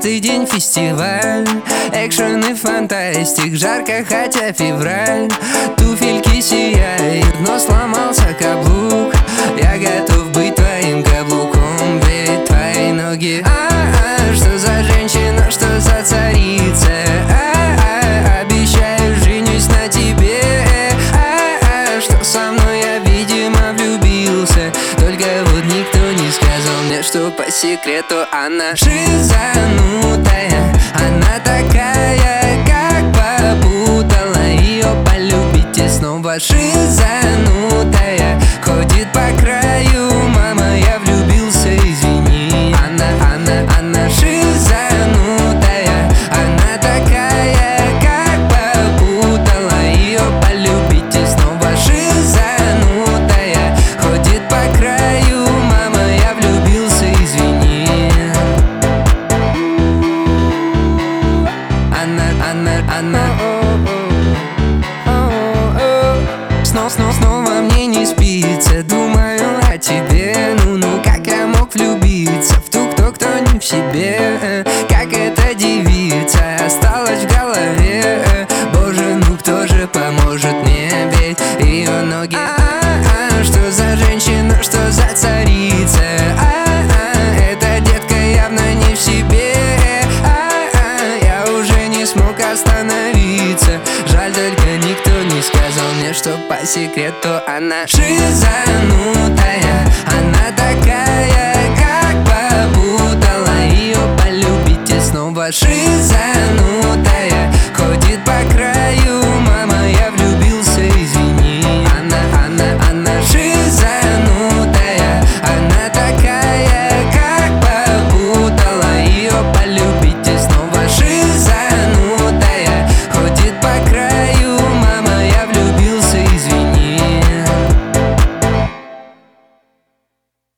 каждый день фестиваль, экшен и фантастик, жарко, хотя февраль. Туфельки сияют, но сломался каблук. Я готов быть твоим каблуком, ведь твои ноги. Что за женщина, что за царица? Обещаю, женюсь на тебе. Что со мной, я, видимо, влюбился. Только вот никто не сказал мне, что по секрету она шизанутая. Она такая, как попутала. Ее полюбите снова. Шизанутая, ходит по краю. Мама, я влюбился, извини. Она шизанутая. Она такая, как попутала. Ее полюбите снова. Шизанутая, ходит по краю. Мама, я влюбился, извини. Снова мне не спится. Думаю о тебе. Ну, как я мог влюбиться в ту, кто не в себе? Как эта девица осталась в голове? Боже, ну кто же поможет мне? Ведь ее ноги. Что за женщина, что за царица? Эта детка явно не в себе. Я уже не смог остановиться. Жаль, только никто не сказал мне, что по секрету она шизанутая. Она такая, как попутала. Ее полюбите снова. Шизанутая.